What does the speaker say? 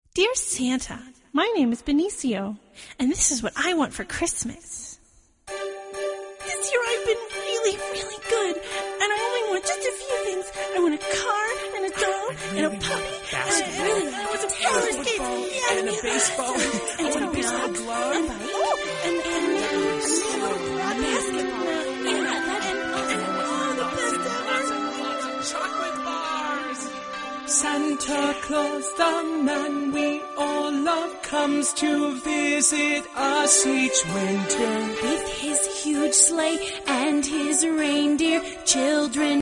Dear Santa, my name is Benicio, and this is what I want for Christmas. This year I've been really, really good, and I only want just a few things. I want a car and a doll and a puppy, and I want some roller skates, and a baseball, and a baseball glove, and a basketball, and all the best chocolate bars. Santa Claus, the man we all love, comes to visit us each winter. With his huge sleigh and his reindeer, children